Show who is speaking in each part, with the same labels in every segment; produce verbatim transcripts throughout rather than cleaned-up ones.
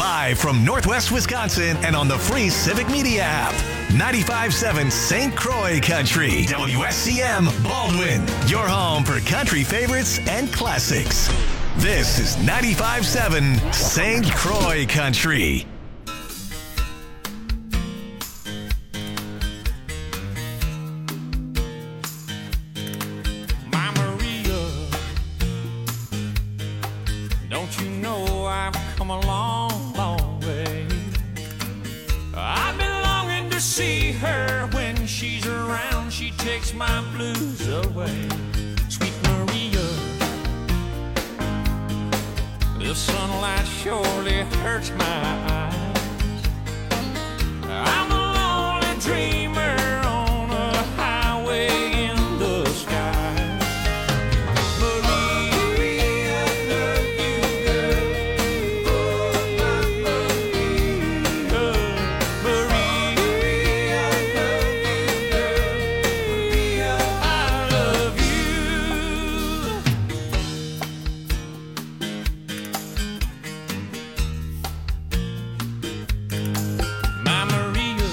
Speaker 1: Live from Northwest Wisconsin and on the free Civic Media app. ninety-five point seven Saint Croix Country. W S C M Baldwin. Your home for country favorites and classics. This is ninety-five point seven Saint Croix Country.
Speaker 2: My Maria, don't you know I've come a long, long way. I've been longing to see her. When she's around, she takes my blues away. Sweet Maria, the sunlight surely hurts my eyes. I'm a lonely dreamer on a highway in the sky. Maria, I love you, girl. Oh, my Maria. Maria, I love you, girl. Maria, I love My Maria,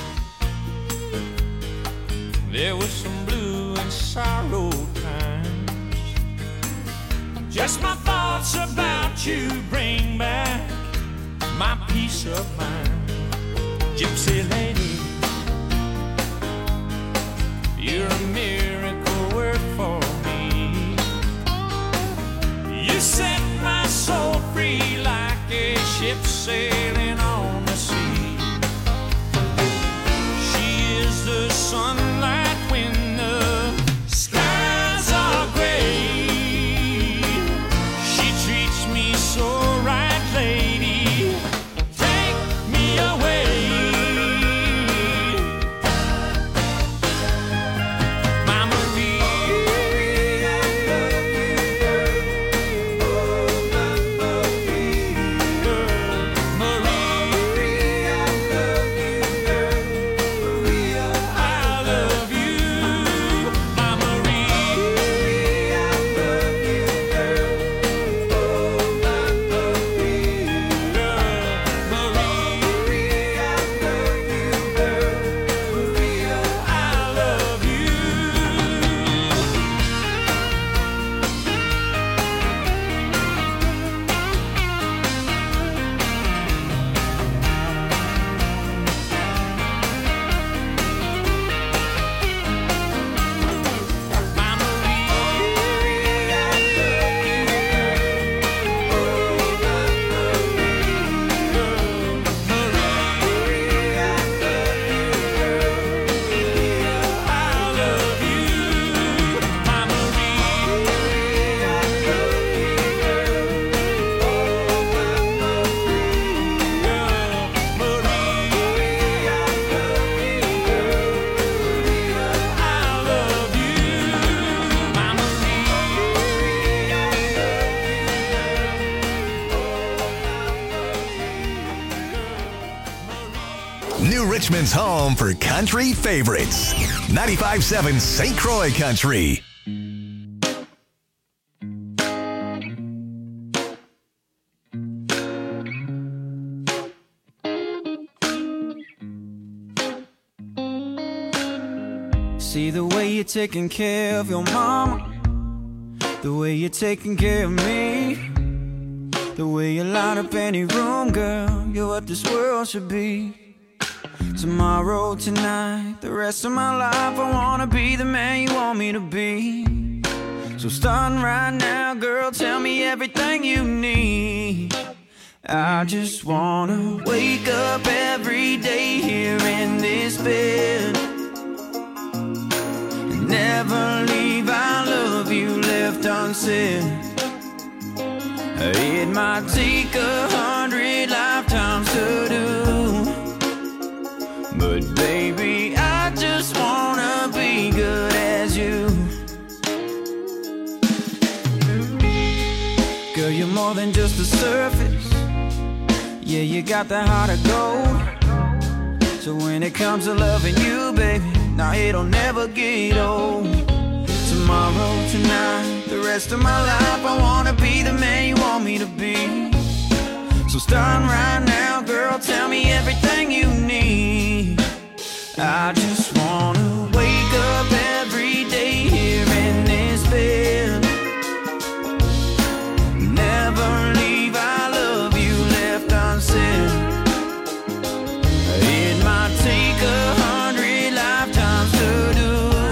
Speaker 2: there was some blue and sorrow times. Just my thoughts about you bring back my peace of mind. Gypsy lady, you're a miracle work for me. You set my soul free like a ship sailing on the sea. She is the sunlight when the skies are gray. She treats me so right, lady. Take me away. My Maria, I love you, girl. Oh, my Maria. Maria, I love you, girl. Maria, I love you. My Maria, I love you, girl. Oh, my Maria. Maria, I love you, girl. Maria, I love you. My Maria, I love you, girl. Oh, my Maria. Maria, I love you, girl. I love you. My Maria, I love you, girl. Oh, my Maria. Maria, I love you, girl. Maria, I love you. My
Speaker 1: New Richmond's home for country favorites. ninety-five point seven Saint Croix Country.
Speaker 3: See the way you're taking care of your mama, the way you're taking care of me, the way you light up any room, girl. You're what this world should be. Tomorrow, tonight, the rest of my life, I wanna be the man you want me to be. So starting right now, girl, tell me everything you need. I just wanna wake up every day here in this bed and never leave I love you left unsaid. It might take a hundred lifetimes to do, but baby, I just wanna be good as you. Girl, you're more than just the surface. Yeah, you got the heart of gold. So when it comes to loving you, baby, now it'll never get old. Tomorrow, tonight, the rest of my life, I wanna be the man you want me to be. So starting right now, girl. Tell me everything you need. I just wanna wake up every day here in this bed. Never leave, I love you left unsaid. It might take a hundred lifetimes to do,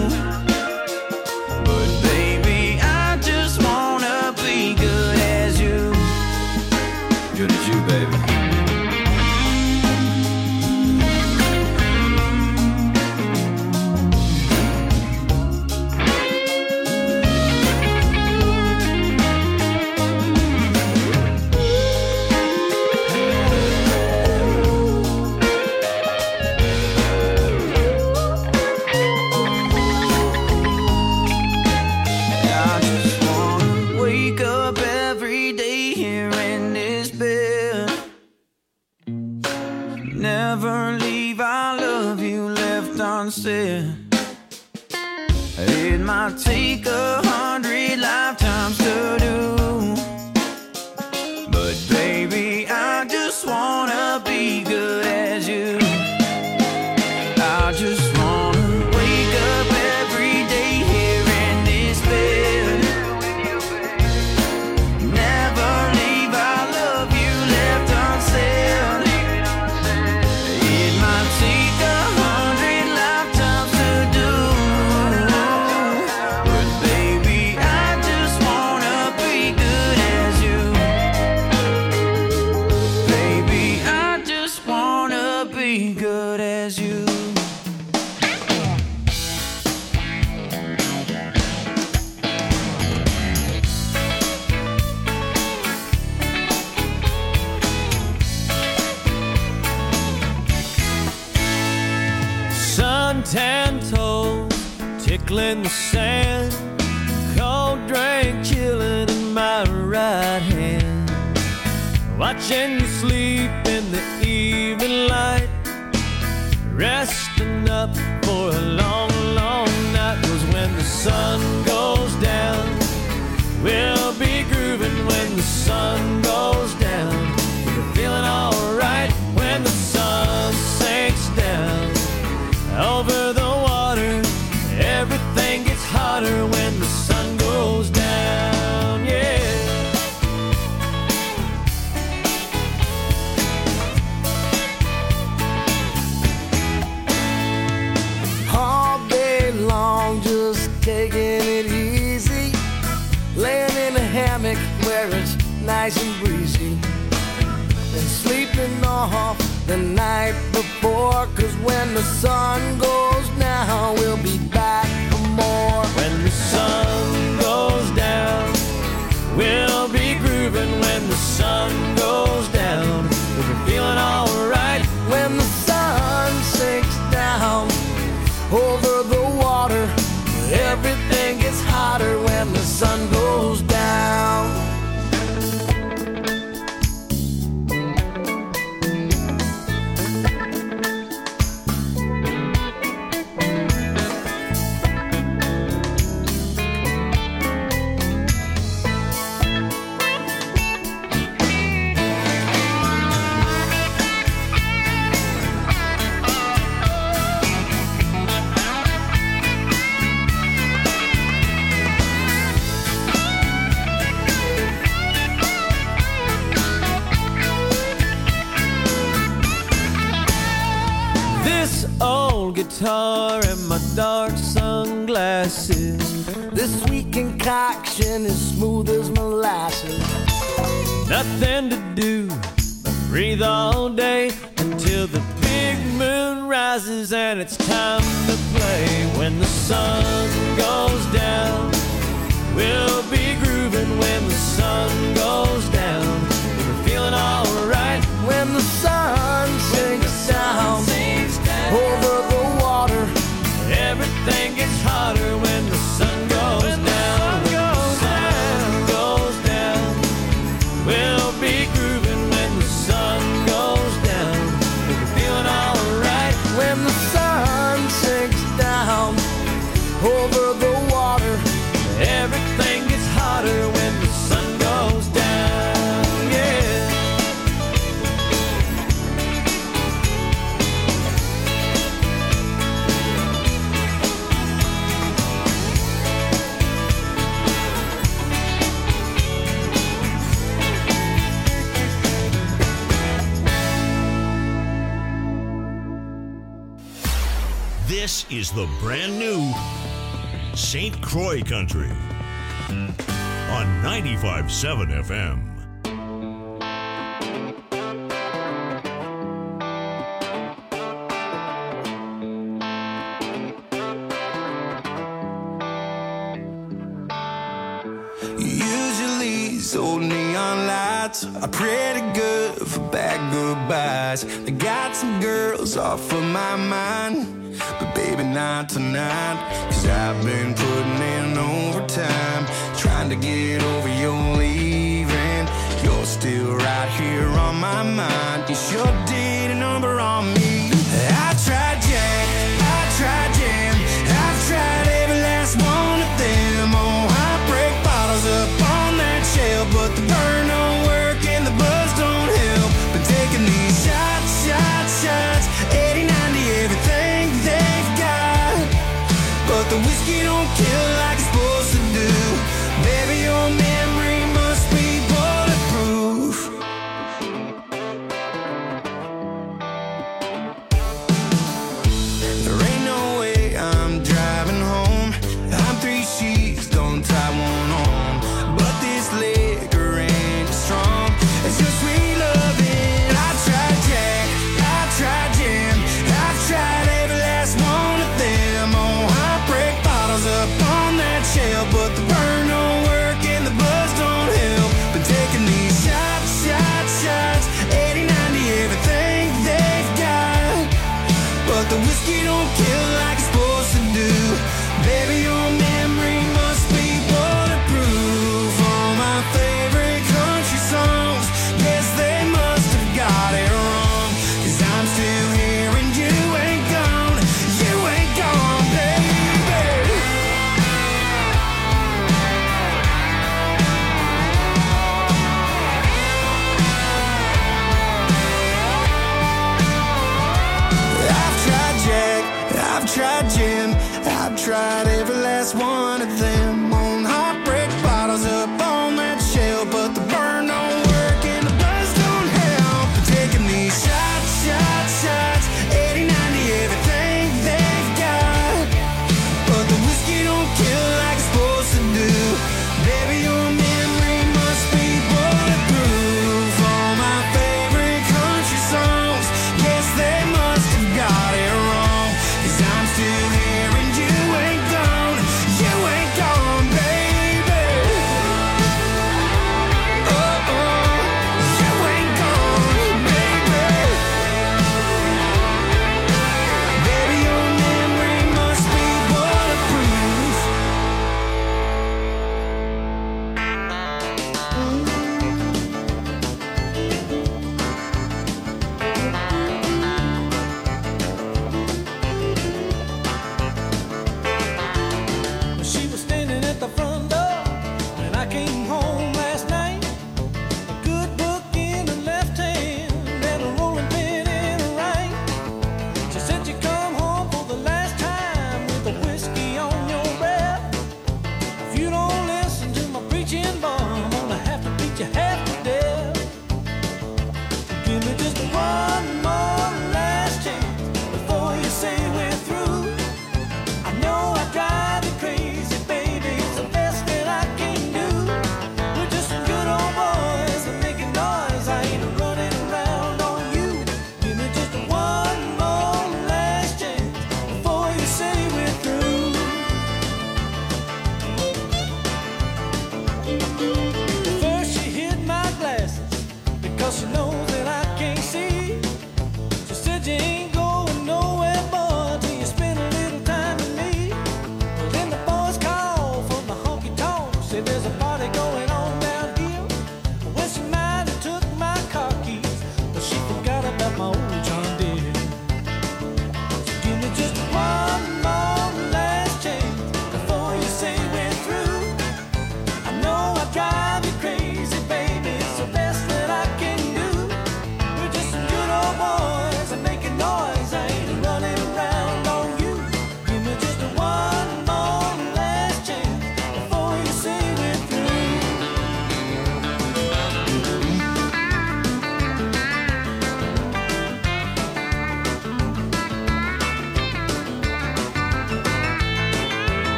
Speaker 3: but baby, I just wanna be good as you. Good as you, baby. Never leave, I love you left unsaid. It might take a hundred lifetimes to do, but baby, I just wanna be good as you. I just wanna wake up every day here in this bed. Never leave, I love you left unsaid. Take a hundred lifetimes to do, but baby, I just wanna be good as you. Baby, I just wanna be good as you.
Speaker 2: Suntan toes tickling the sand, cold drink chilling in my right hand. Watching you sleep in the evening light, resting up for a long, long night. Was when the sun goes down, we'll be grooving when the sun goes down. We're feeling alright when the sun sinks down. Over the water, everything gets hotter when the sun goes down, yeah.
Speaker 4: All day long, just taking it easy, laying in a hammock where it's nice and breezy, and sleeping off the night before, 'cause when the sun goes down, we'll be back for more.
Speaker 2: When the sun goes down, we'll be grooving when the sun goes down. We're feeling alright
Speaker 4: when the sun sinks down over the water. Everything gets hotter when the sun goes down.
Speaker 2: Guitar and my dark sunglasses.
Speaker 4: This sweet concoction is smooth as molasses.
Speaker 2: Nothing to do but breathe all day until the big moon rises and it's time to play. When the sun goes down, we'll be grooving when the sun goes down. We're feeling alright
Speaker 4: when the sun sinks down over the water.
Speaker 2: Everything gets hotter when the sun goes when down. The sun goes down. Sun goes down. We'll be grooving when the sun goes down. We're feeling alright
Speaker 4: when the sun sinks down over the water.
Speaker 2: Everything gets hotter when the sun goes down. Yeah.
Speaker 5: is the brand new Saint Croix Country on ninety-five point seven F M.
Speaker 3: Usually these old neon lights are pretty good for bad goodbyes. I got some girls off of my mind, but baby not tonight. Cause I've been putting in overtime, trying to get over your leaving. You're still right here on my mind. You sure did a number on me. I tried Jack, I tried Jam, I've tried every last one of them. Oh, I break bottles up on that shelf, but the burn don't work and the buzz don't help. Been taking these shots, shots, shots, eighty, ninety, everything they've got, but the whiskey don't kill like it's supposed to do. Baby, your memory must be bulletproof. There ain't no way I'm driving home. I'm three sheets, don't tie one on, but this liquor ain't strong. It's just sweet loving. I tried Jack, I tried Jim, I've tried every last one of them. Oh, I break bottles up on that shelf, but the burn don't work and the buzz don't help. Been taking these shots, shots, shots, eighty, ninety, everything they've got, but the whiskey don't kill like it's supposed to do. Baby, your memory must be bulletproof. All my favorite country songs, yes, they must have got it wrong. Cause I'm still here and you ain't gone, you ain't gone, baby. I've tried Jack, I've tried Jim, I've tried every last one of them. On heartbreak bottles up on that shelf, but the burn don't work and the buzz don't help. Been taking these shots, shots, shots, eighty, ninety, everything they've got, but the whiskey don't kill like it's supposed to do. Baby, your memory must be bulletproof. All my favorite country songs, yes, they must have got it wrong. Cause I'm still here and you ain't gone.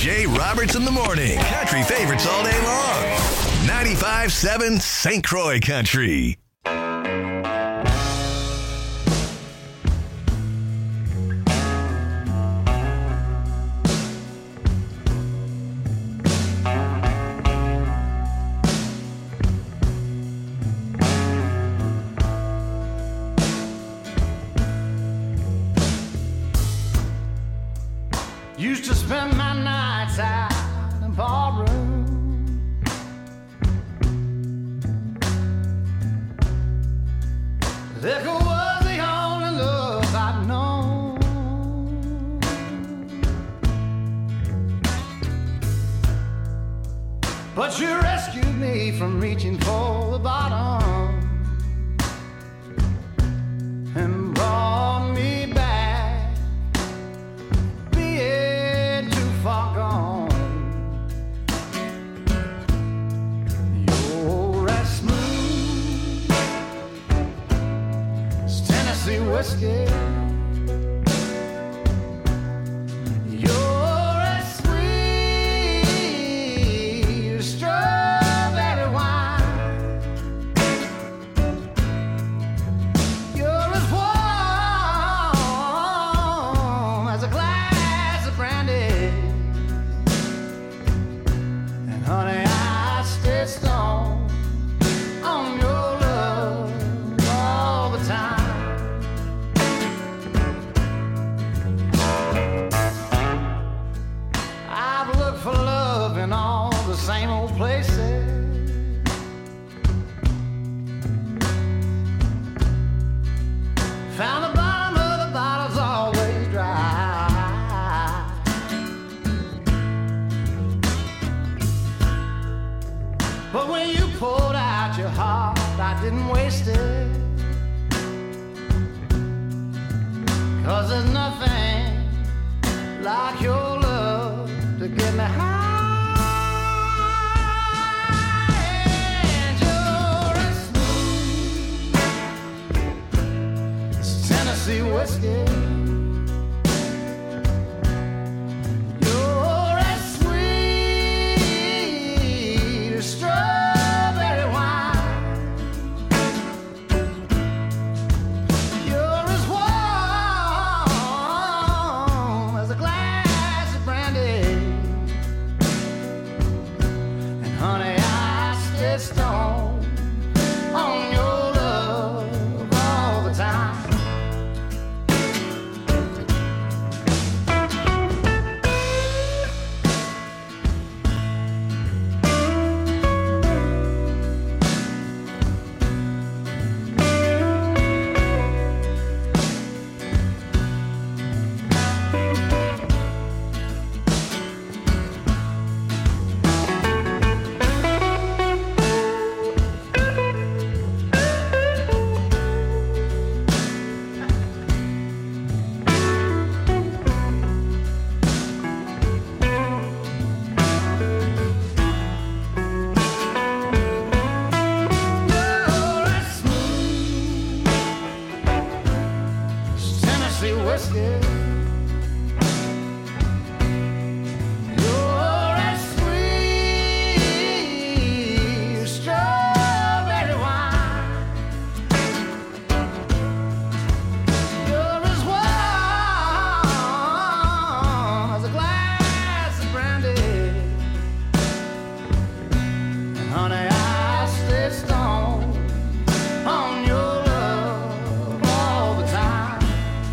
Speaker 1: Jay Roberts in the morning. Country favorites all day long. ninety-five seven Saint Croix Country.
Speaker 6: Used to spend my nights out in ballroom. Liquor was the only love I'd known. But you rescued me from reaching for the bottom and brought me back, being too far gone. You're as smooth as Tennessee whiskey. You're as sweet as strawberry wine. You're as warm as a glass of brandy. And honey, I stay strong on your love all the time. I've looked for love in all the same old places. Found the bottom of the bottle's always dry. But when you poured out your heart, I didn't waste it. 'Cause there's nothing like your love to get me high. And you're as smooth as Tennessee whiskey. You're as sweet as strawberry wine. You're as warm as a glass of brandy. And honey, I stay strong on your love all the time. You're as smooth as Tennessee whiskey. You're as sweet as strawberry wine. You're as warm as a glass of brandy. And honey, I stay strong on your love all the time.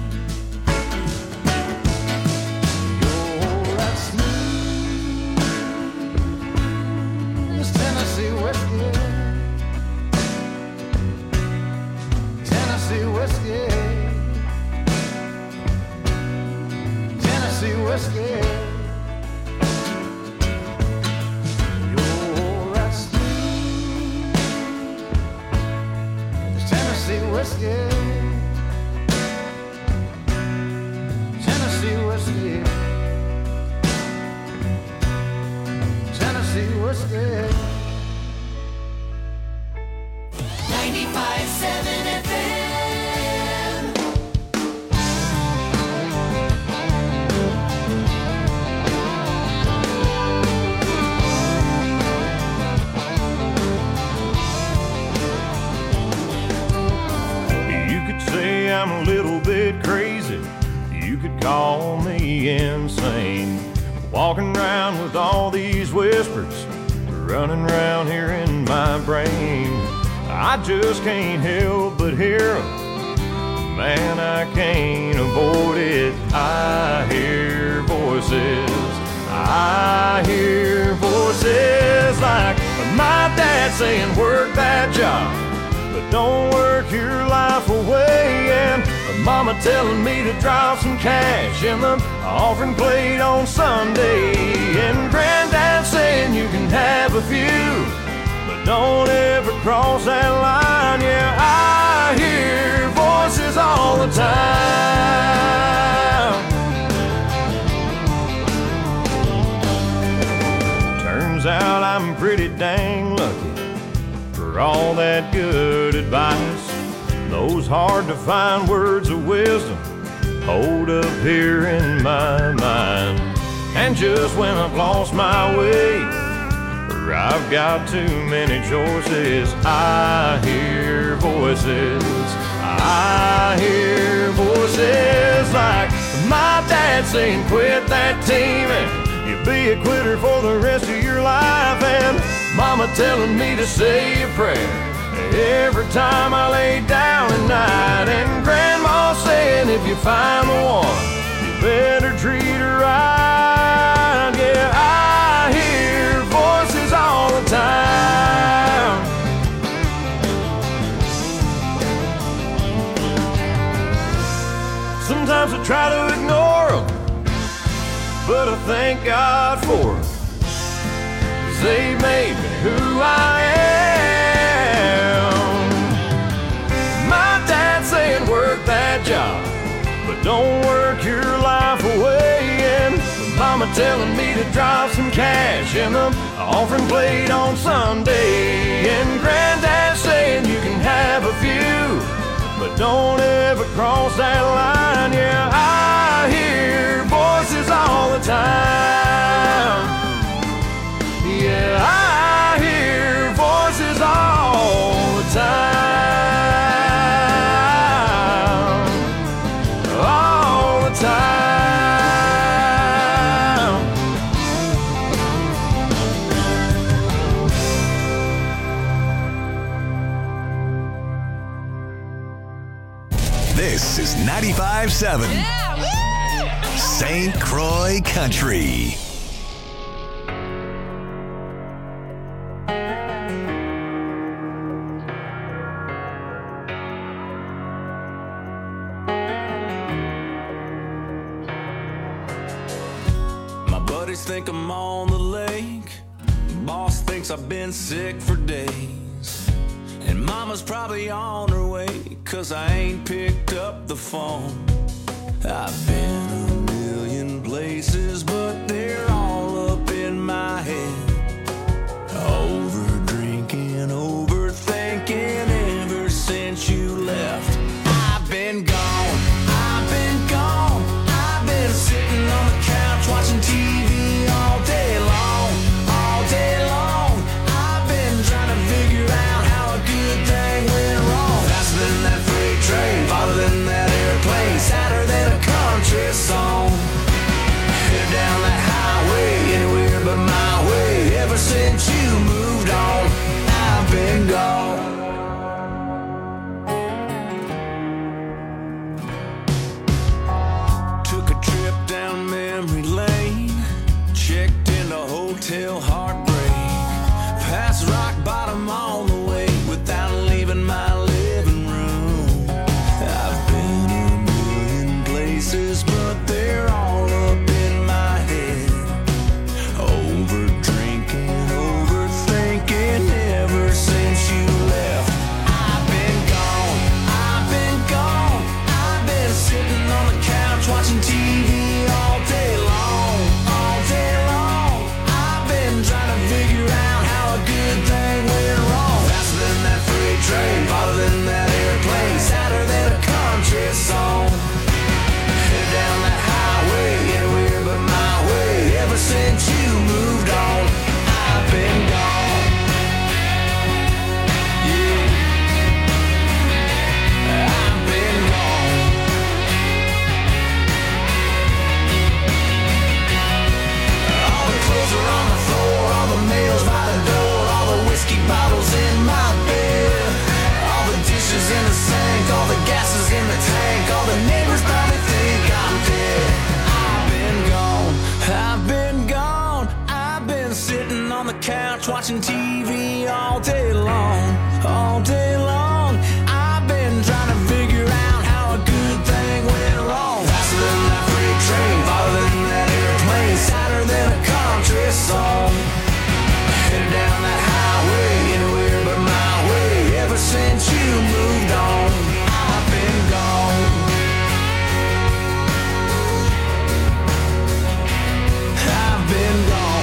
Speaker 6: You're as smooth as Tennessee whiskey. Tennessee whiskey. Tennessee whiskey. You're as smooth as Tennessee whiskey. Tennessee whiskey. Tennessee whiskey.
Speaker 7: ninety-five seven F M. walking around with all these whispers running around here in my brain. I just can't help but hear them. Man, I can't avoid it. I hear voices. I hear voices like my dad saying, work that job, but don't work your life away. And mama telling me to drop some cash in the offering plate on Sunday. And granddad saying you can have a few, but don't ever cross that line. Yeah, I hear voices all the time. Turns out I'm pretty dang lucky for all that good advice. Those hard to find words of wisdom hold up here in my mind. And just when I've lost my way, or I've got too many choices, I hear voices. I hear voices like my dad saying, quit that team and you'll be a quitter for the rest of your life. And mama telling me to say a prayer every time I lay down at night. And grandma saying if you find the one, you better treat her right. Yeah, I hear voices all the time. Sometimes I try to ignore them, but I thank God for them, 'cause they made me who I am. My dad saying work that job, but don't work your life away. And mama telling me to drop some cash in the offering plate on Sunday. And granddad saying you can have a few, but don't ever cross that line. Yeah, I hear voices all the time. Yeah, I hear voices all the time. All the time.
Speaker 1: This is ninety-five seven Saint Croix Country.
Speaker 3: My buddies think I'm on the lake. Boss thinks I've been sick for days. And mama's probably on her way, 'cause I ain't picked up the phone. I've been a million places, but they're all up in my head. Over drinking, overthinking ever since you left. I've been gone, I've been gone. I've been sitting on the couch watching T V all day long, all day long. I've been trying to figure out how a good thing went wrong. Faster than that freight train, farther than that airplane, sadder than a country song. Head down that highway, anywhere but my way. Ever since you moved on, I've been gone. Took a trip down memory lane, checked into Hotel Heartbreak, past rock bottom on the way without leaving my living room. I've been a million places, but they're all up in my head. Over drinking, overthinking ever since you left. I've been gone, I've been gone. I've been sitting on the couch watching T V all day long, all day long. I've been couch watching T V all day long, all day long. I've been trying to figure out how a good thing went wrong. Faster than that freight train, farther than that airplane, sadder than a country song. Headed down that highway, anywhere but my way. Ever since you moved on, I've been gone. I've been gone.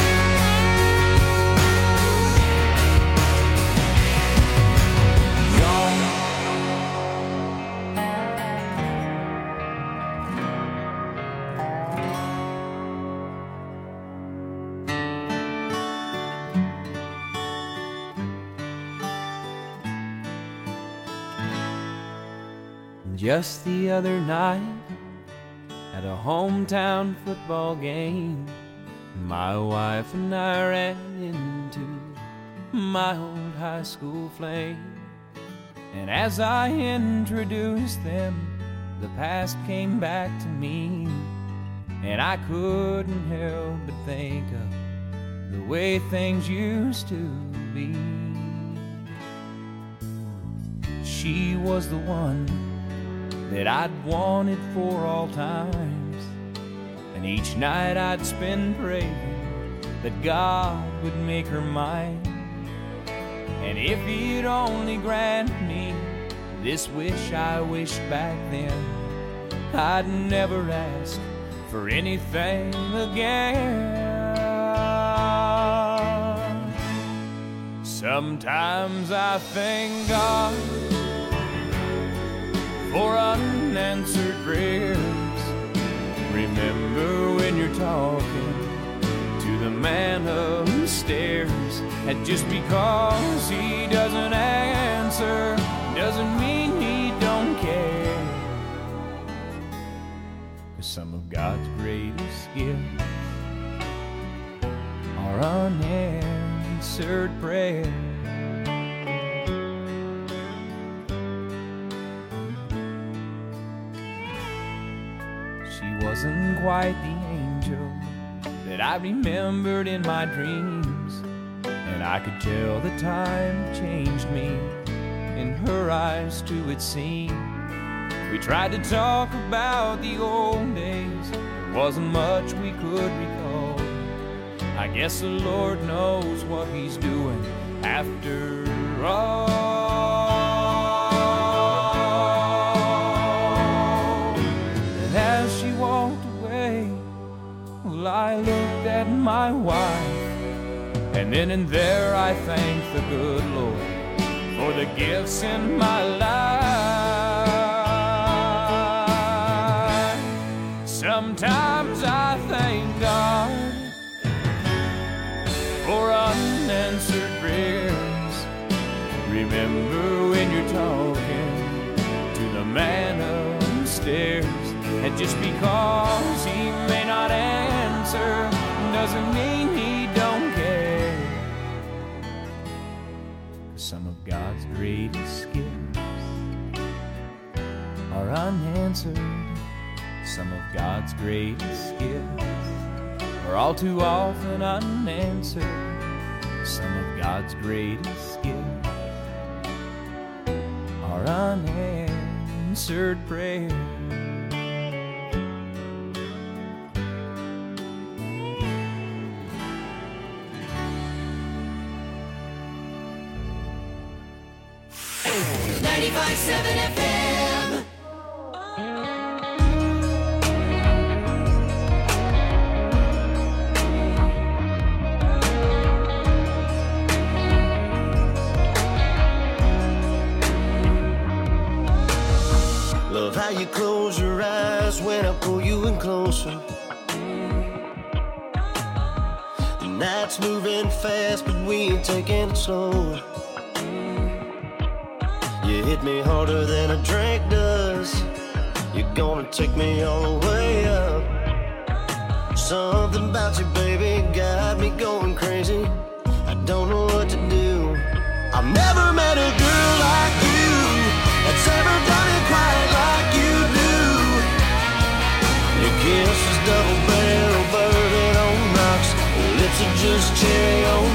Speaker 3: Just the other night, at a hometown football game, my wife and I ran into my old high school flame. And as I introduced them, the past came back to me, and I couldn't help but think of the way things used to be. She was the one that I'd wanted for all times, and each night I'd spend praying that God would make her mine. And if he'd only grant me this wish I wished back then, I'd never ask for anything again. Sometimes I thank God for unanswered prayers. Remember when you're talking to the man upstairs, and just because he doesn't answer doesn't mean he don't care. 'Cause some of God's greatest gifts are unanswered prayers. Wasn't quite the angel that I remembered in my dreams, and I could tell the time changed me. In her eyes too it seemed. We tried to talk about the old days, there wasn't much we could recall. I guess the Lord knows what he's doing after all. I looked at my wife, and then and there I thanked the good Lord for the gifts in my life. Sometimes I thank God for unanswered prayers. Remember when you're talking to the man upstairs, and just because he may not answer doesn't mean he don't care. 'Cause some of God's greatest gifts are unanswered. Some of God's greatest gifts are all too often unanswered. Some of God's greatest gifts are unanswered prayers.
Speaker 8: ninety-five seven F M.
Speaker 9: Love how you close your eyes when I pull you in closer. The night's moving fast, but we ain't taking it slow. You hit me harder than a drink does. You're gonna take me all the way up. Something about you, baby, got me going crazy. I don't know what to do. I've never met a girl like you that's ever done it quite like you do. Your kiss is double barrel, bourbon on rocks. Your lips are just cherry on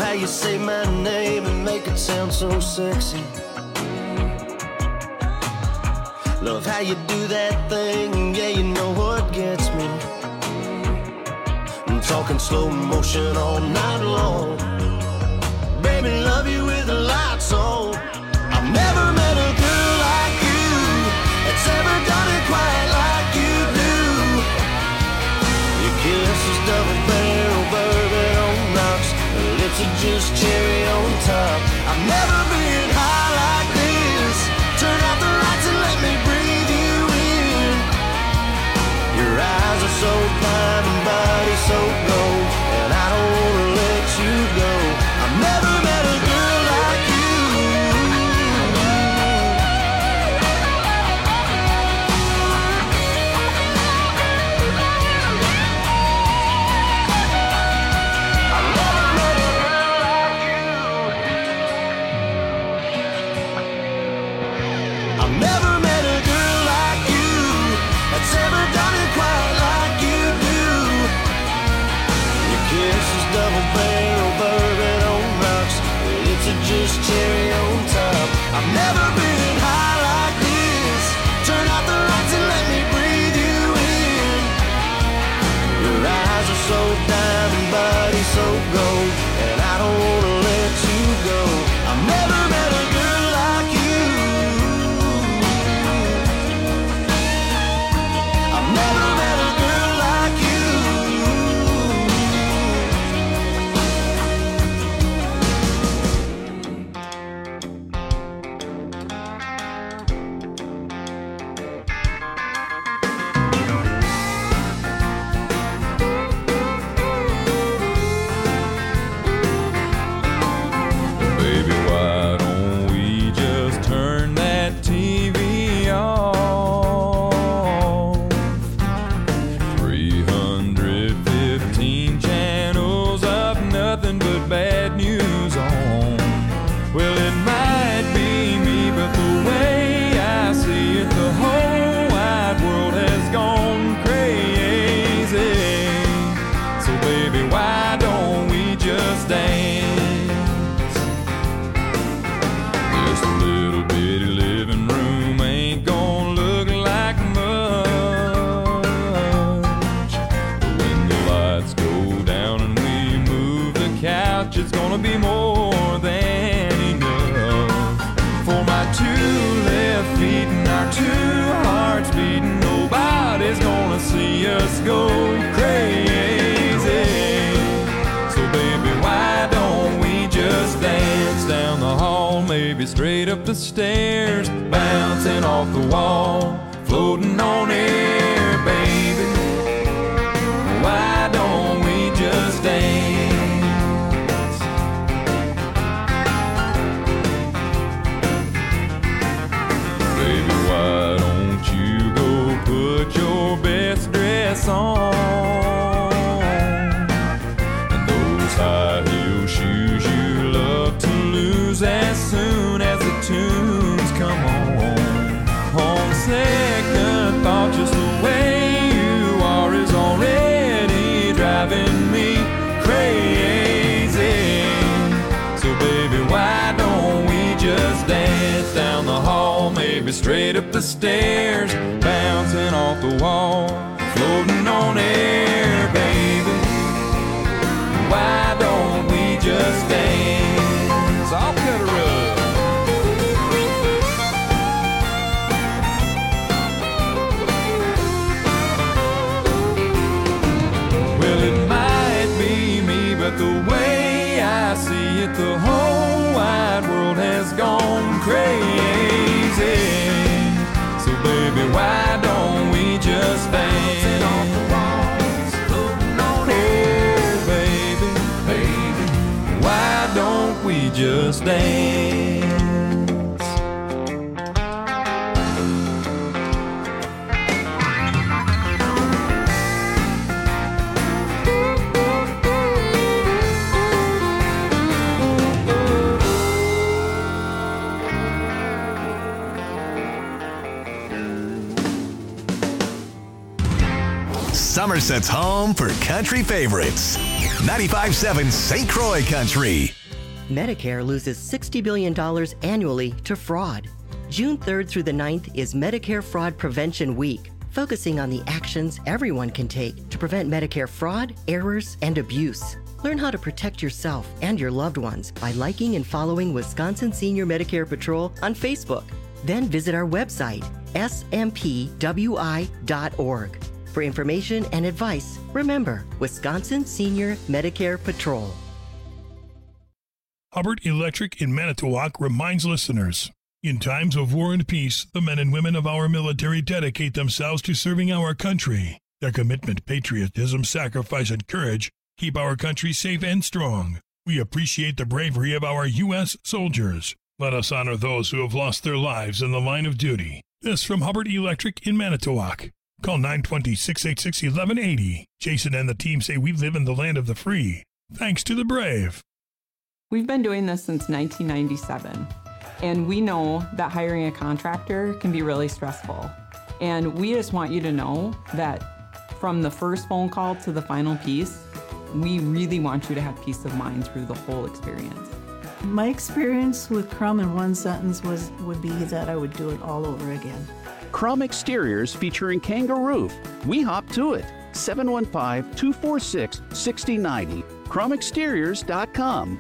Speaker 9: how you say my name and make it sound so sexy. Love how you do that thing, yeah, you know what gets me. I'm talking slow motion all night long. Baby, love you with the lights on. I've never met a girl like you that's ever done it quite like you do. Your kiss is double barrel bourbon on rocks, your lips are just cherry on top. I've never been high like this. Turn out the lights and let me breathe you in. Your eyes are so fine and body so cold, and I don't wanna let you go. I've never met a girl like you. I've never met a girl like you. I've never met a girl like you that's ever done it quite like you do. Your kiss is double barrel bourbon on rocks, your lips are just cherry on top. I've never been high like this. Turn out the lights and let me breathe you in. Your eyes are so diamond, body so gold, and I don't wanna let you go. I've never met a girl like you. I've never met a girl like you.
Speaker 10: Baby, why don't we just turn that T V off? three hundred fifteen channels of nothing but bad news on. Well, it might be me, but the way I see it, the whole wide world has gone crazy. So baby, why don't we just dance? This little bitty living room ain't gonna look like much, but when the lights go down and we move the couch, it's gonna be more than enough. For my two left feet and our two hearts beating, nobody's gonna see us go crazy. So baby, why don't we just dance down the hall, maybe straight up the stairs, bouncing off the wall, floating on air, baby. Why don't we just dance? Baby, why don't you go put your best dress on? And those high heel shoes you love to lose as soon as the tunes come on. On second thought, just the way you are is already driving me crazy. So baby, why don't we just dance down the hall, maybe straight up the stairs, bouncing off the wall, floating on air, baby. Why don't we just dance? I'll cut her up. Well, it might be me, but the way I see it, the whole wide world has gone crazy. So baby, why don't we just dance? Oh baby, baby, why don't we just dance?
Speaker 1: Somerset's home for country favorites. ninety-five point seven Saint Croix Country.
Speaker 11: Medicare loses sixty billion dollars annually to fraud. June third through the ninth is Medicare Fraud Prevention Week, focusing on the actions everyone can take to prevent Medicare fraud, errors, and abuse. Learn how to protect yourself and your loved ones by liking and following Wisconsin Senior Medicare Patrol on Facebook. Then visit our website, S M P W I dot org. For information and advice, remember Wisconsin Senior Medicare Patrol.
Speaker 12: Hubbard Electric in Manitowoc reminds listeners, in times of war and peace, the men and women of our military dedicate themselves to serving our country. Their commitment, patriotism, sacrifice, and courage keep our country safe and strong. We appreciate the bravery of our U S soldiers. Let us honor those who have lost their lives in the line of duty. This from Hubbard Electric in Manitowoc. Call nine two zero, six eight six, one one eight zero. Jason and the team say we live in the land of the free. Thanks to the brave.
Speaker 13: We've been doing this since nineteen ninety-seven, and we know that hiring a contractor can be really stressful. And we just want you to know that from the first phone call to the final piece, we really want you to have peace of mind through the whole experience.
Speaker 14: My experience with Crum in one sentence was would be that I would do it all over again.
Speaker 15: Crum Exteriors featuring Kangaroo. We hop to it. seven one five, two four six, six zero nine zero. crum exteriors dot com.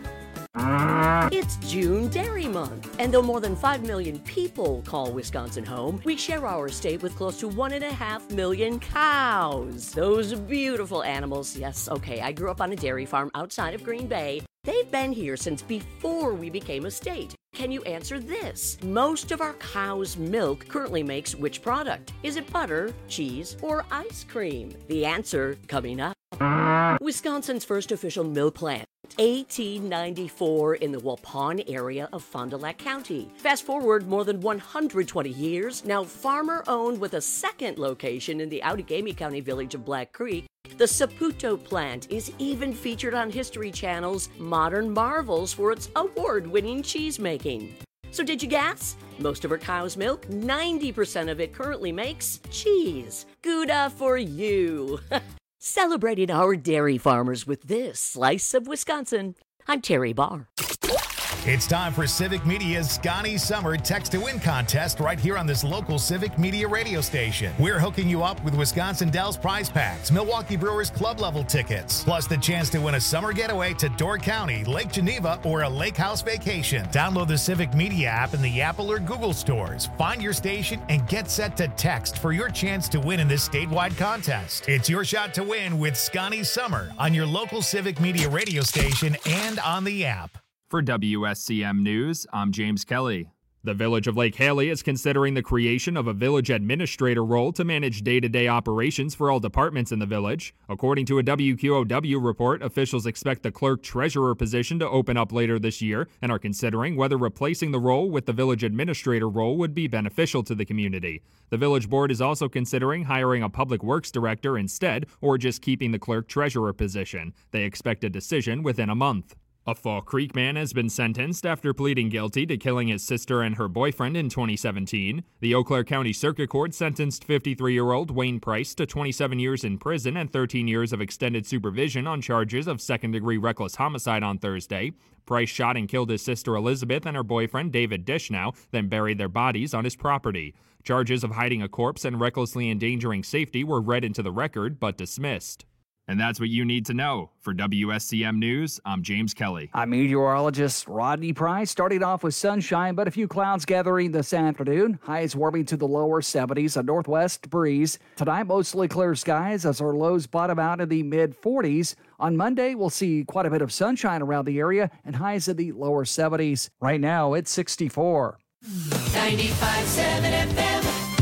Speaker 16: It's June Dairy Month, and though more than five million people call Wisconsin home, we share our state with close to one and a half million cows. Those beautiful animals. Yes, okay, I grew up on a dairy farm outside of Green Bay. They've been here since before we became a state. Can you answer this? Most of our cow's milk currently makes which product? Is it butter, cheese, or ice cream? The answer coming up. Wisconsin's first official milk plant, eighteen ninety-four, in the Waupun area of Fond du Lac County. Fast forward more than one hundred twenty years, now farmer-owned with a second location in the Outagamie County village of Black Creek. The Saputo plant is even featured on History Channel's Modern Marvels for its award-winning cheese making. So did you guess? Most of our cow's milk, ninety percent of it currently makes cheese. Gouda for you! Celebrating our dairy farmers with this slice of Wisconsin. I'm Terry Barr.
Speaker 17: It's time for Civic Media's Scotty Summer Text to Win contest right here on this local Civic Media radio station. We're hooking you up with Wisconsin Dells prize packs, Milwaukee Brewers club level tickets, plus the chance to win a summer getaway to Door County, Lake Geneva, or a lake house vacation. Download the Civic Media app in the Apple or Google stores. Find your station and get set to text for your chance to win in this statewide contest. It's your shot to win with Scotty Summer on your local Civic Media radio station and on the app.
Speaker 18: For W S C M News, I'm James Kelly. The Village of Lake Haley is considering the creation of a village administrator role to manage day-to-day operations for all departments in the village. According to a W Q O W report, officials expect the clerk-treasurer position to open up later this year and are considering whether replacing the role with the village administrator role would be beneficial to the community. The village board is also considering hiring a public works director instead, or just keeping the clerk-treasurer position. They expect a decision within a month. A Fall Creek man has been sentenced after pleading guilty to killing his sister and her boyfriend in twenty seventeen. The Eau Claire County Circuit Court sentenced fifty-three-year-old Wayne Price to twenty-seven years in prison and thirteen years of extended supervision on charges of second-degree reckless homicide on Thursday. Price shot and killed his sister Elizabeth and her boyfriend David Dishnow, then buried their bodies on his property. Charges of hiding a corpse and recklessly endangering safety were read into the record but dismissed. And that's what you need to know. For W S C M News, I'm James Kelly.
Speaker 19: I'm meteorologist Rodney Price. Starting off with sunshine, but a few clouds gathering this afternoon. Highs warming to the lower seventies, a northwest breeze. Tonight, mostly clear skies as our lows bottom out in the mid forties. On Monday, we'll see quite a bit of sunshine around the area and highs in the lower seventies. Right now, it's sixty-four.
Speaker 8: ninety-five point seven F M.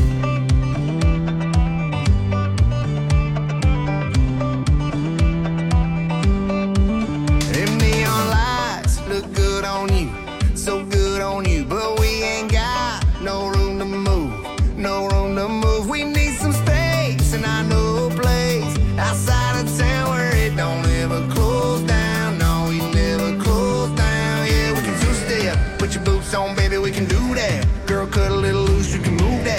Speaker 9: So good on you, but we ain't got no room to move, no room to move. We need some space, and I know a place outside of town where it don't ever close down. No, we never close down. Yeah, we can two-step, put your boots on, baby, we can do that. Girl, cut a little loose, you can move that.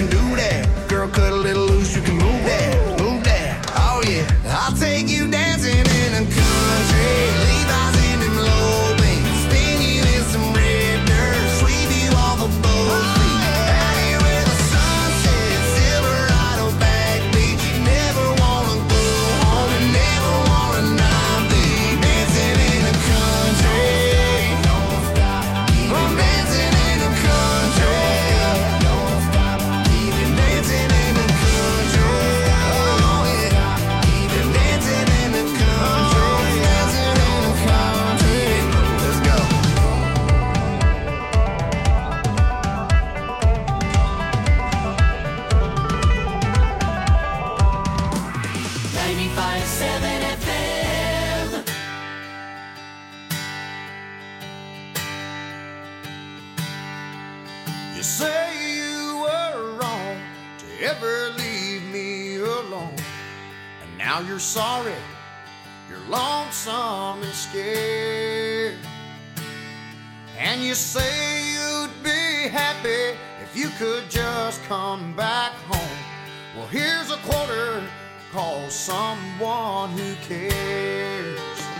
Speaker 4: do that. Girl, cut a little loose, you can move that, move that. Oh yeah, I'll take you dancing in a country. Levi's in them low beams, spin you in some red dirt, sweep you off the boat. Out here where the sun sets, Silverado backbeat. You never wanna go home, you never wanna not be dancing in the country. Don't stop, I'm dancing in the country. Don't stop, keep dancing in the country. Oh yeah, keep dancing in the country, dancing in the country. Let's go.
Speaker 8: ninety-five seven F M.
Speaker 4: You say you were wrong to ever leave me alone, and now you're sorry, you're lonesome and scared. And you say you'd be happy if you could just come back home. Well, here's a quarter, call someone who cares.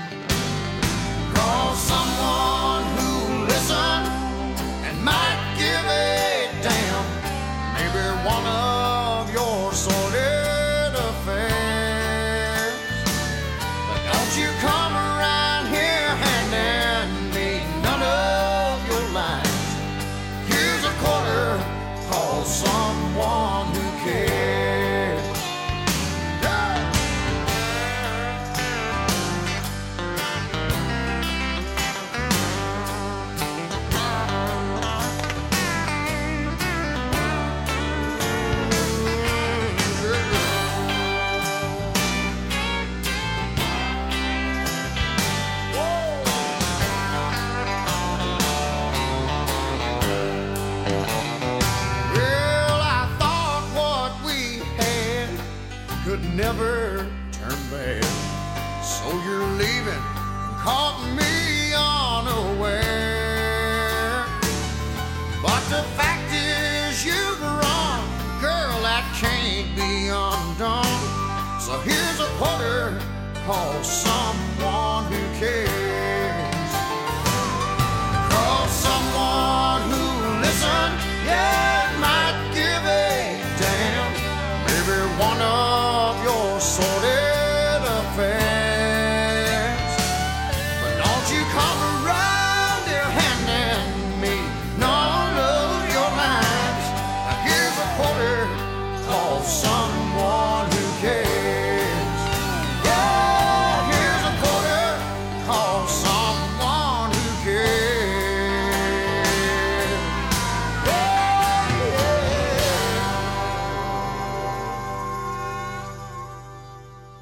Speaker 4: Call someone who listens and might give a damn. Maybe one of your sordid affairs. But don't you come around here handing me none of your lines. Here's a quarter, call someone who cares. Well, I thought what we had could never turn bad. So you're leaving and caught me unaware. But the fact is you've run, girl, that can't be undone. So here's a quarter, call someone who cares. Call someone who listens, yeah, might give a damn. Maybe one of your sordid affairs. But don't you come around here handing me none of your lines. Now here's a quarter, call someone who cares. Yeah, here's a quarter, call someone who cares. Yeah, yeah.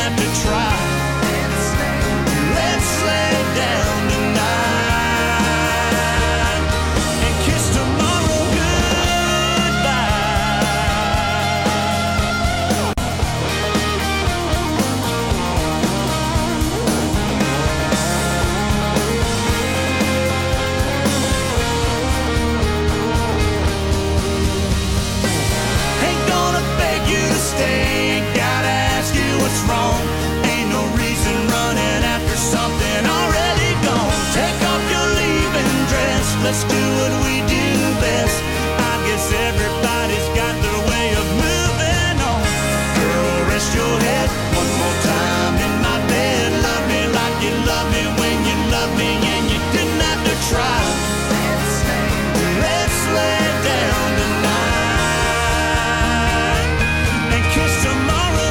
Speaker 2: have to try. Let's lay down tonight and kiss tomorrow stay, gotta ask you what's wrong. Ain't no reason running after something already gone. Take off your leaving dress, let's do what we do best. I guess everybody's got their way of moving on. Girl, rest your head one more time in my bed. Love me like you love me when you love me and you didn't have to try. Let's lay down tonight and kiss tomorrow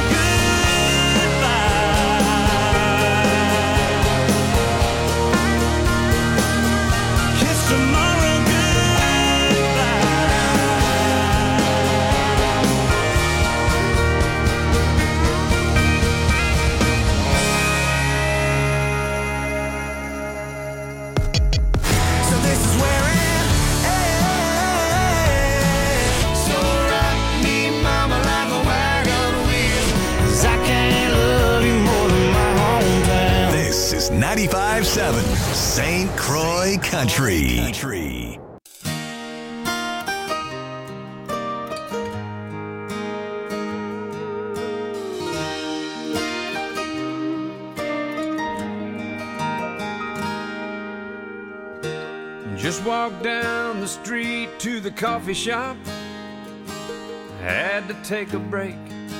Speaker 2: goodbye. Kiss tomorrow goodbye. So this is where it ends. So rock me, mama, like a wagon wheel, 'cause I can't love you more than my hometown.
Speaker 1: This is ninety-five point seven Saint Croix Country. Country.
Speaker 10: Just walked down the street to the coffee shop. Had to take a break.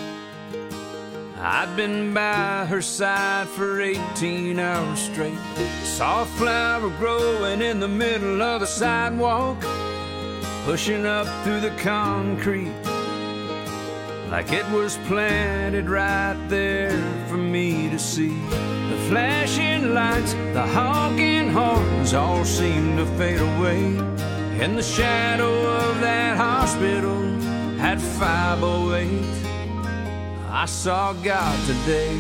Speaker 10: I'd been by her side for eighteen hours straight. Saw a flower growing in the middle of the sidewalk, pushing up through the concrete like it was planted right there for me to see. The flashing lights, the honking horns all seemed to fade away. In the shadow of that hospital at five oh eight, I saw God today.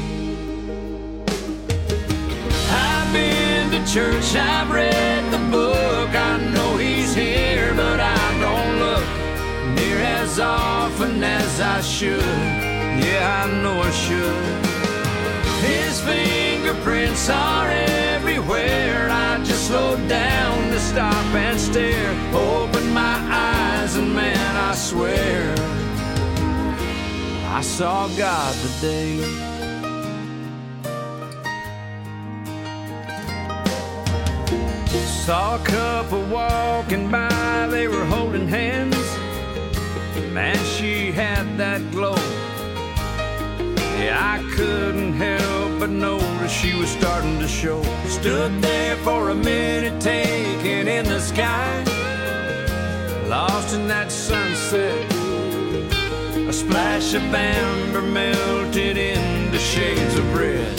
Speaker 10: I've been to church, I've read the book, I know He's here, but I don't look near as often as I should. Yeah, I know I should. His fingerprints are everywhere. I just slowed down to stop and stare. Opened my eyes and man, I swear I saw God today. Saw a couple walking by, they were holding hands. Man, she had that glow. Yeah, I couldn't help but notice she was starting to show. Stood there for a minute, taking in the sky, lost in that sunset. A splash of amber melted into shades of red.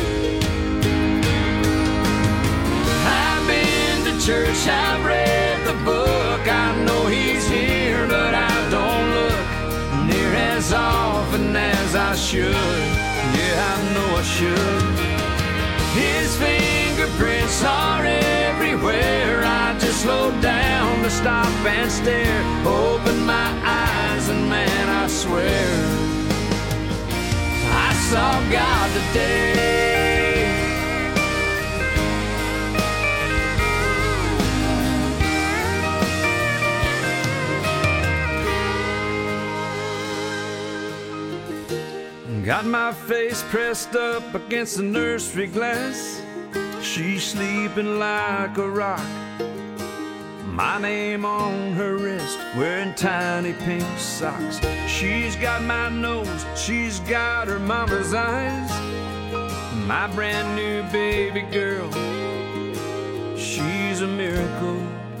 Speaker 10: I've been to church, I've read the book, I know He's here, but I don't look near as often as I should. Yeah, I know I should. His fingerprints are everywhere. I just slowed down to stop and stare. Opened my eyes and man, I swear I saw God today. Got my face pressed up against the nursery glass. She's sleeping like a rock. My name on her wrist, wearing tiny pink socks. She's got my nose, she's got her mama's eyes. My brand new baby girl, she's a miracle.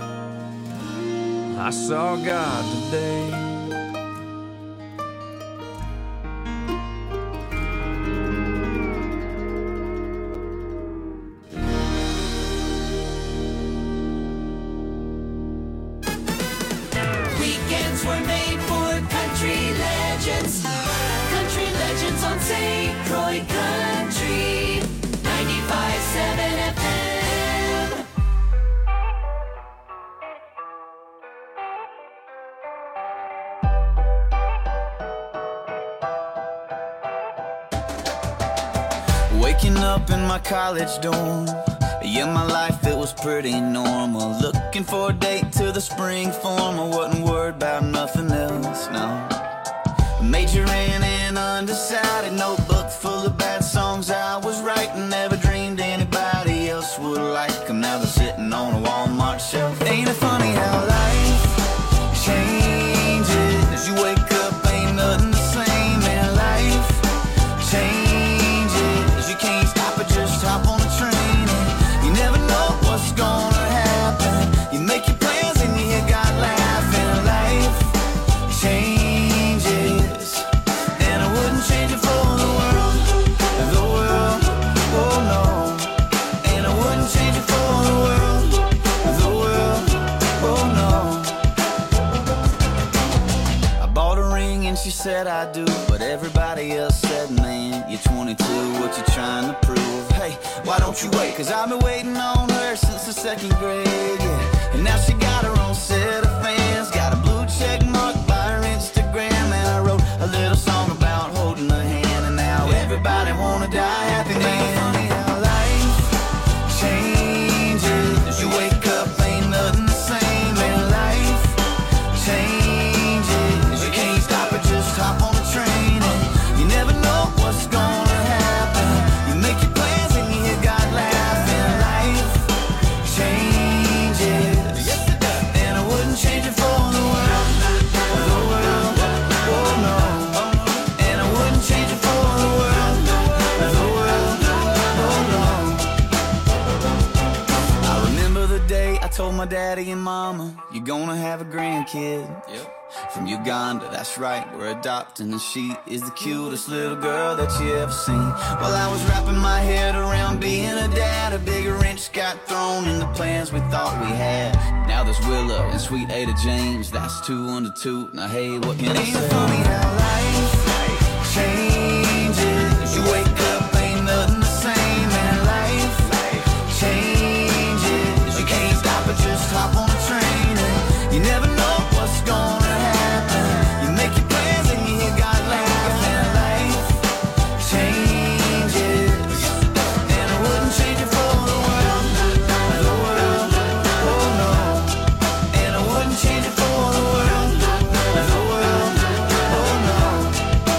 Speaker 10: I saw God today.
Speaker 8: Were made for country legends. Country legends on Saint Croix Country.
Speaker 3: Waking up in my college dorm. Yeah, my life, it was pretty normal. Looking for a date to the spring form. I wasn't worried about nothing else, no. Majoring in undecided, notebook full of bad songs I was writing. Never dreamed anybody else would like them. Now they're sitting on a Walmart shelf. Ain't it funny how life changes? As you wake up, ain't nothing the same. And life changes. You can't stop it, just hop on a train. And you never know what's gonna happen. You make your plans and you hear God laughing. Life changes. Change it for the world, the world, oh no. And I wouldn't change it for the world, the world, oh no. I bought a ring and she said I do, but everybody else said, man, you're twenty-two, what you trying to prove? Hey, why don't you wait? Cause I've been waiting on her since the second grade, yeah. And now she got her own set of fans, got a blue check mark by her Instagram. And I wrote a little song about holding her hand, and now everybody wanna die happy, man. Funny how life changes. You wake up, ain't nothing the same, and life changes. You can't stop it, just hop on the train, and you never know what's gonna happen. You make your plans and you hear God laughing. Life changes, and I wouldn't change it for the world, the world, oh no. And I wouldn't change it for the world, the world, oh no. I remember the day I told my daddy and mama, you're gonna have a grandkid. Yep. From Uganda, that's right, we're adopting, and she is the cutest little girl that you ever seen. While I was wrapping my head around being a dad, a big wrench got thrown in the plans we thought we had. Now there's Willow and sweet Ada James, that's two under two. Now hey, what can I say? Ain't it funny how life changes? You wake up, ain't nothing the same, and life changes. You can't stop it, just hop on a train, and you never know what's gonna happen. You make your plans and you hear God laughing. Life changes, and I wouldn't change it for the world, the world, oh no. And I wouldn't change it for the world, the world, oh no.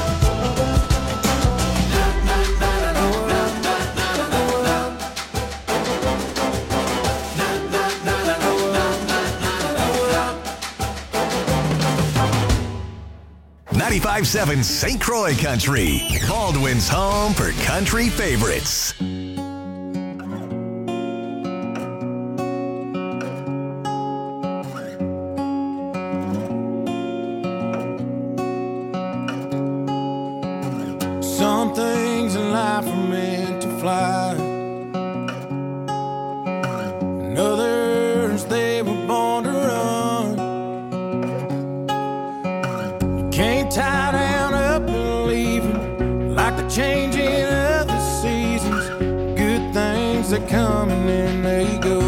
Speaker 1: ninety-five seven Saint Croix Country, Baldwin's home for country favorites.
Speaker 2: Some things in life are meant to fly, and others they were born to run. You can't tie down up and leave them, like the changing of the seasons. Good things that come and then they go,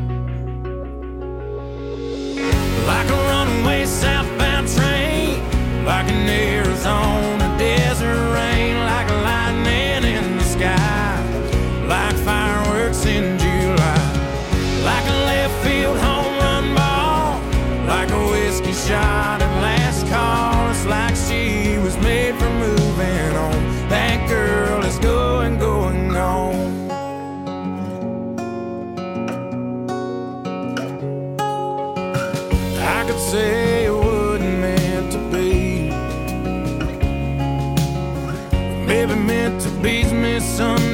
Speaker 2: like a runaway southbound train, like an Arizona desert rain, like lightning in the sky, like fireworks in July, like a left field home run ball, like a whiskey shot at last call. It's like she was made for moving on. That girl is going, going on. I could say it wasn't meant to be, maybe meant to be's misunderstood.